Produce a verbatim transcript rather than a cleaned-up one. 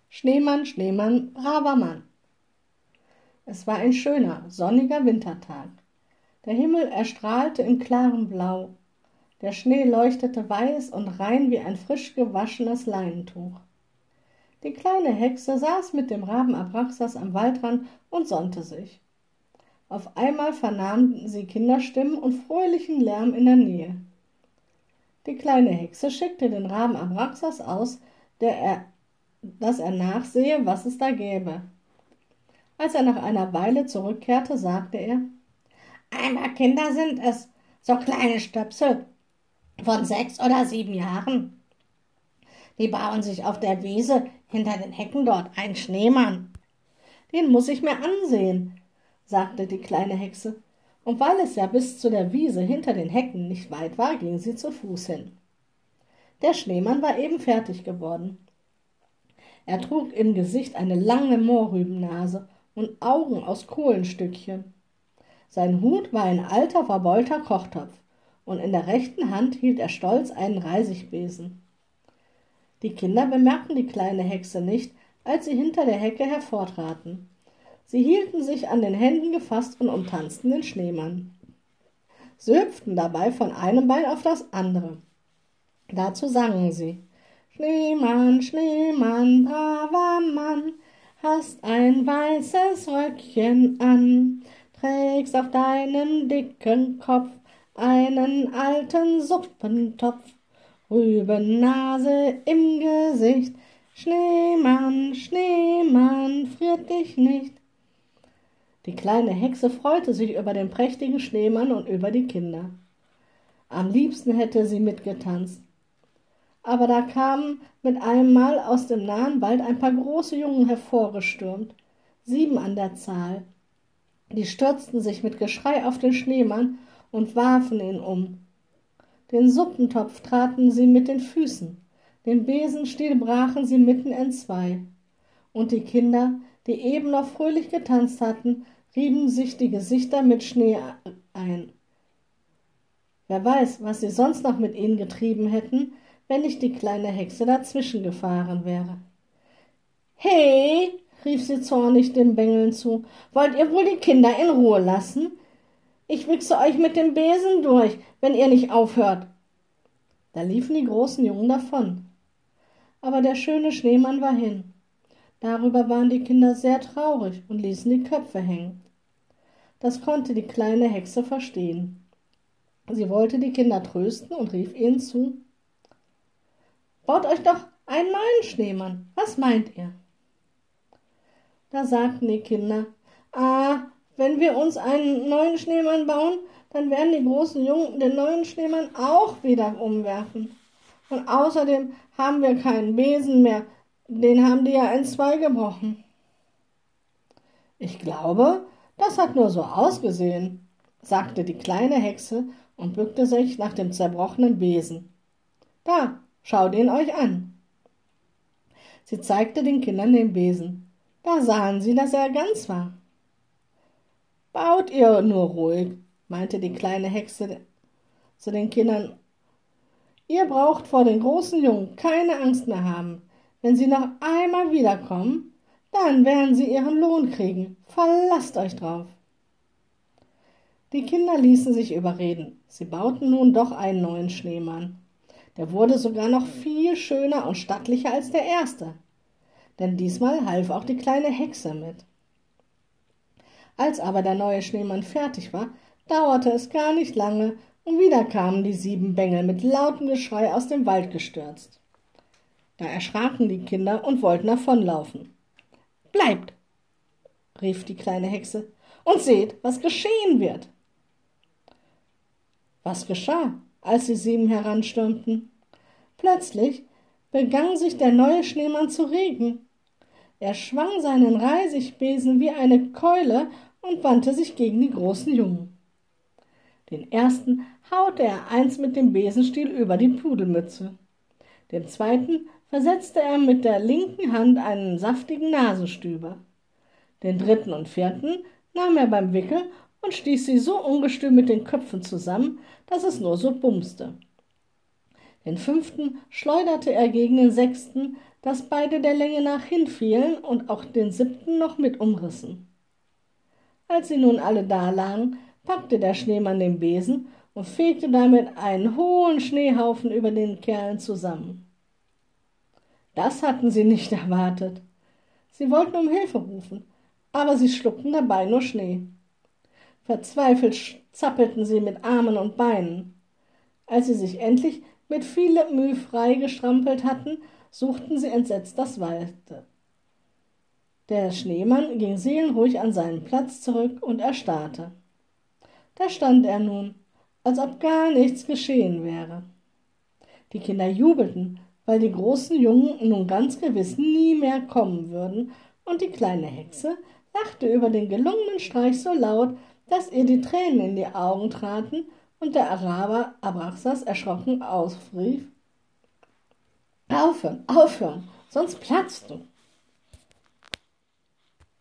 Schneemann, Schneemann, braver Mann. Es war ein schöner, sonniger Wintertag. Der Himmel erstrahlte in klarem Blau. Der Schnee leuchtete weiß und rein wie ein frisch gewaschenes Leinentuch. Die kleine Hexe saß mit dem Raben Abraxas am Waldrand und sonnte sich. Auf einmal vernahm sie Kinderstimmen und fröhlichen Lärm in der Nähe. Die kleine Hexe schickte den Raben Abraxas aus, der er, dass er nachsehe, was es da gäbe. Als er nach einer Weile zurückkehrte, sagte er: »Einmal Kinder sind es, so kleine Stöpsel von sechs oder sieben Jahren. Die bauen sich auf der Wiese hinter den Hecken dort einen Schneemann. Den muss ich mir ansehen«, sagte die kleine Hexe, und weil es ja bis zu der Wiese hinter den Hecken nicht weit war, ging sie zu Fuß hin. Der Schneemann war eben fertig geworden. Er trug im Gesicht eine lange Mohrrübennase und Augen aus Kohlenstückchen. Sein Hut war ein alter, verbeulter Kochtopf, und in der rechten Hand hielt er stolz einen Reisigbesen. Die Kinder bemerkten die kleine Hexe nicht, als sie hinter der Hecke hervortraten. Sie hielten sich an den Händen gefasst und umtanzten den Schneemann. Sie hüpften dabei von einem Bein auf das andere. Dazu sangen sie: »Schneemann, Schneemann, braver Mann, hast ein weißes Röckchen an, trägst auf deinem dicken Kopf einen alten Suppentopf, Rübennase im Gesicht, Schneemann, Schneemann, friert dich nicht.« Die kleine Hexe freute sich über den prächtigen Schneemann und über die Kinder. Am liebsten hätte sie mitgetanzt. Aber da kamen mit einem Mal aus dem nahen Wald ein paar große Jungen hervorgestürmt, sieben an der Zahl. Die stürzten sich mit Geschrei auf den Schneemann und warfen ihn um. Den Suppentopf traten sie mit den Füßen, den Besenstiel brachen sie mitten entzwei. Und die Kinder, die eben noch fröhlich getanzt hatten, rieben sich die Gesichter mit Schnee ein. Wer weiß, was sie sonst noch mit ihnen getrieben hätten, wenn nicht die kleine Hexe dazwischen gefahren wäre. »Hey«, rief sie zornig den Bengeln zu, »wollt ihr wohl die Kinder in Ruhe lassen? Ich wichse euch mit dem Besen durch, wenn ihr nicht aufhört.« Da liefen die großen Jungen davon. Aber der schöne Schneemann war hin. Darüber waren die Kinder sehr traurig und ließen die Köpfe hängen. Das konnte die kleine Hexe verstehen. Sie wollte die Kinder trösten und rief ihnen zu: »Baut euch doch einen neuen Schneemann, was meint ihr?« Da sagten die Kinder: »Ah, wenn wir uns einen neuen Schneemann bauen, dann werden die großen Jungen den neuen Schneemann auch wieder umwerfen. Und außerdem haben wir keinen Besen mehr, den haben die ja entzwei gebrochen.« »Ich glaube, das hat nur so ausgesehen«, sagte die kleine Hexe und bückte sich nach dem zerbrochenen Besen. »Da, schaut ihn euch an.« Sie zeigte den Kindern den Besen. Da sahen sie, dass er ganz war. »Baut ihr nur ruhig«, meinte die kleine Hexe zu den Kindern. »Ihr braucht vor den großen Jungen keine Angst mehr haben. Wenn sie noch einmal wiederkommen, dann werden sie ihren Lohn kriegen. Verlasst euch drauf.« Die Kinder ließen sich überreden. Sie bauten nun doch einen neuen Schneemann. Der wurde sogar noch viel schöner und stattlicher als der erste. Denn diesmal half auch die kleine Hexe mit. Als aber der neue Schneemann fertig war, dauerte es gar nicht lange, und wieder kamen die sieben Bengel mit lautem Geschrei aus dem Wald gestürzt. Da erschraken die Kinder und wollten davonlaufen. »Bleibt«, rief die kleine Hexe, »und seht, was geschehen wird.« Was geschah, als die sieben heranstürmten? Plötzlich begann sich der neue Schneemann zu regen. Er schwang seinen Reisigbesen wie eine Keule und wandte sich gegen die großen Jungen. Den ersten haute er eins mit dem Besenstiel über die Pudelmütze. Dem zweiten versetzte er mit der linken Hand einen saftigen Nasenstüber. Den dritten und vierten nahm er beim Wickel und stieß sie so ungestüm mit den Köpfen zusammen, dass es nur so bumste. Den fünften schleuderte er gegen den sechsten, dass beide der Länge nach hinfielen und auch den siebten noch mit umrissen. Als sie nun alle dalagen, packte der Schneemann den Besen und fegte damit einen hohen Schneehaufen über den Kerlen zusammen. Das hatten sie nicht erwartet. Sie wollten um Hilfe rufen, aber sie schluckten dabei nur Schnee. Verzweifelt zappelten sie mit Armen und Beinen. Als sie sich endlich mit viel Mühe frei gestrampelt hatten, suchten sie entsetzt das Weite. Der Schneemann ging seelenruhig an seinen Platz zurück und erstarrte. Da stand er nun, als ob gar nichts geschehen wäre. Die Kinder jubelten, weil die großen Jungen nun ganz gewiss nie mehr kommen würden, und die kleine Hexe lachte über den gelungenen Streich so laut, dass ihr die Tränen in die Augen traten und der Araber Abraxas erschrocken ausrief: »Aufhören, aufhören, sonst platzt du!«